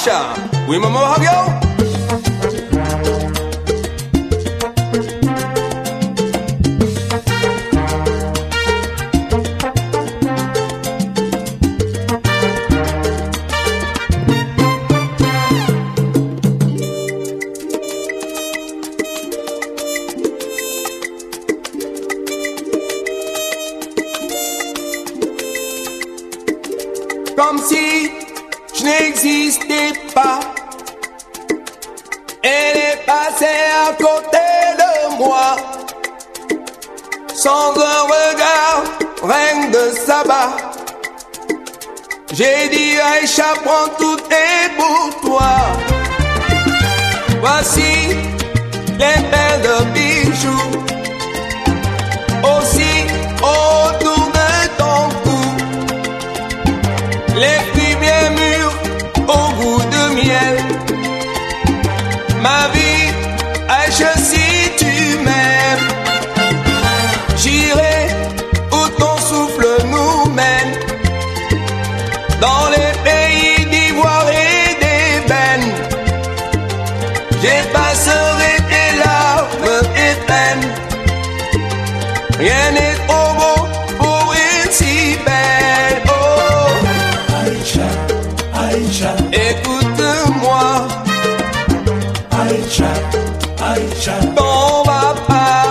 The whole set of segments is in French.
Aïcha, oui maman Rabio. Comme si je n'existais pas. Elle est passée à côté de moi, sans un regard, reine de sabbat. J'ai dit Aïcha, prends tout est pour toi. Voici les paires de bijoux, aussi autour de ton cou. Les fruits bien mûrs au goût de miel. Ma vie, Aïcha, si tu m'aimes, j'irai où ton souffle nous mène, dans les pays d'ivoire et d'ébène. J'effacerai tes larmes et peines. Rien n'est trop beau pour une si belle. Oh Aïcha, Aïcha, écoute-moi, Aïcha, Aïcha, ton papa.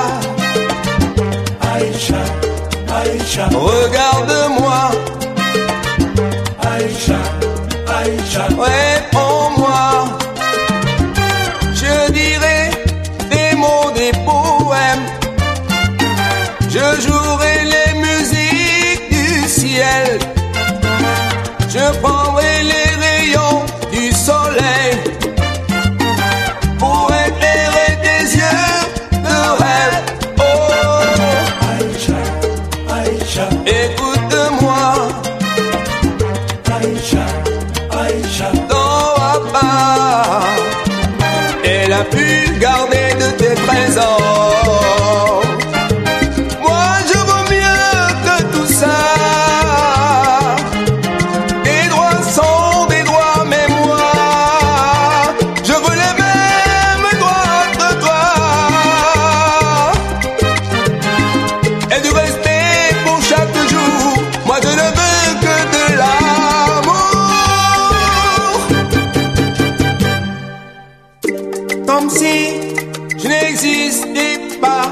Aïcha, Aïcha, Regarde-moi, Aïcha, Aïcha, réponds-moi. Je dirai des mots, des poèmes. Je jouerai les musiques du ciel. Je prendrai les rayons du soleil pour éclairer tes yeux de rêve. Oh, Aïcha, Aïcha, écoute-moi, Aïcha, Aïcha, ton papa. Elle a pu garder de tes trésors. Moi je vaux mieux que tout ça. Tes droits sont des droits, mais moi je veux les mêmes droits que toi. Et du respect pour chaque jour. Moi je ne veux que de l'amour. Comme si je n'existais pas.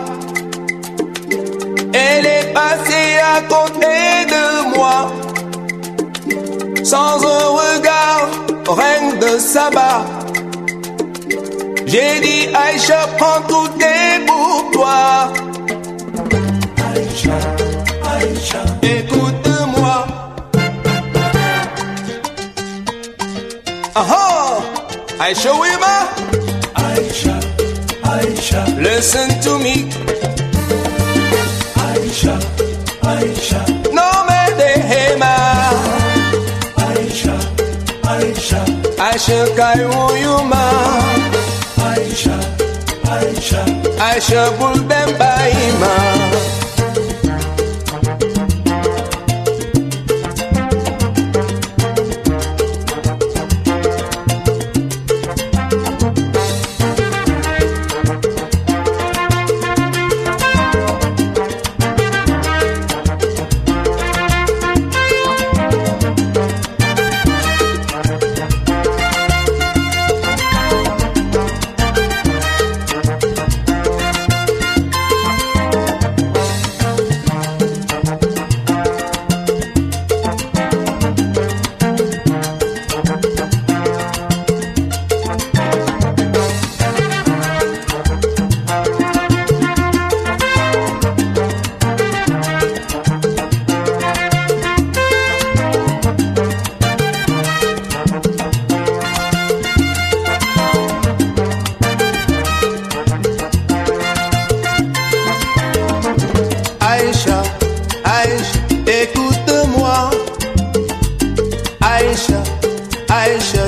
Elle est passée à côté de moi, sans un regard, reine de sabbat. J'ai dit Aïcha, prends tout est pour toi. Aïcha, Aïcha, Écoute-moi. Ah ah, Aïcha Wima, Aïcha, Aïcha, listen to me. Aïcha, Aïcha, No me dejes más. Aïcha, Aïcha, Aïcha Kayuyuma, Aïcha, Aïcha, Aïcha Bulbembaima. Aïcha, Aïcha, écoute-moi. Aïcha, Aïcha,